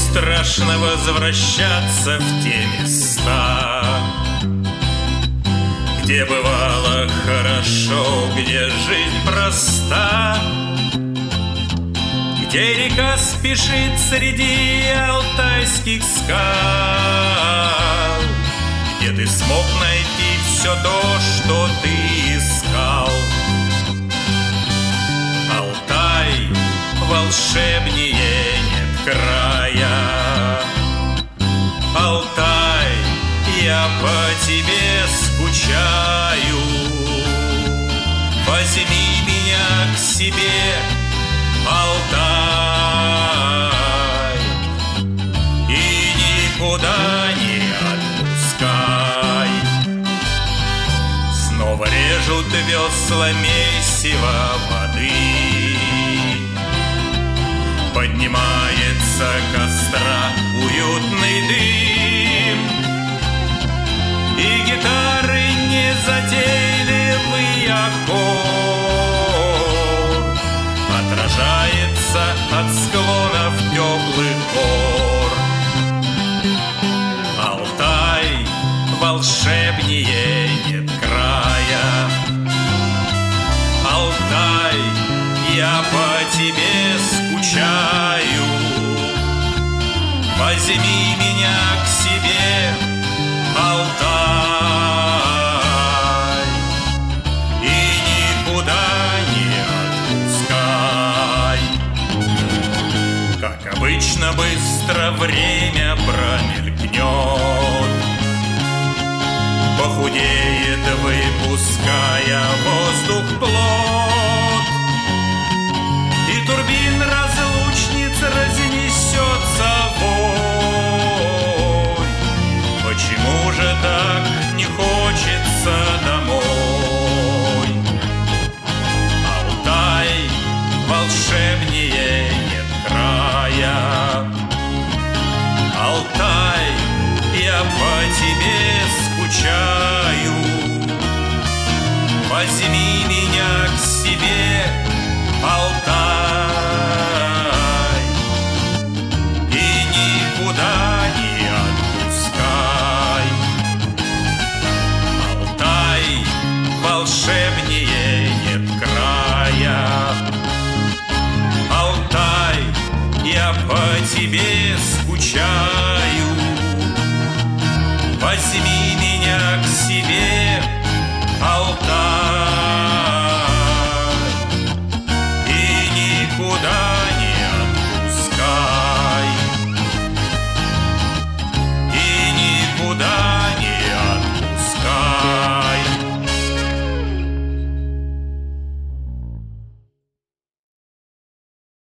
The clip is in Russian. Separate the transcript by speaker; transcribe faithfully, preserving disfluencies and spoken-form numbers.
Speaker 1: страшно возвращаться в те места, где бывало хорошо, где жизнь проста, где река спешит среди алтайских скал, где ты смог найти все то, что ты искал. Алтай, волшебнее нет края. Алтай, я по тебе скучаю. Возьми меня к себе, Алтай, и никуда не отпускай. Снова режут весла месиво воды, поднимается костра уютный дым, и гитары незатейливый аккорд отражается от склонов теплых гор. Алтай, волшебнее нет края. Алтай, я по тебе скучаю. Возьми меня к себе, Алтай, и никуда не отпускай. Как обычно, быстро время промелькнет, похудеет, выпуская воздух плот, и турбин разлучниц разнесется вой. Почему же так не хочется домой? Алтай, волшебнее нет края. Алтай, я по тебе скучаю. Возьми меня к себе, Алтай, и никуда не отпускай. Алтай, волшебнее нет края. Алтай, я по тебе скучаю.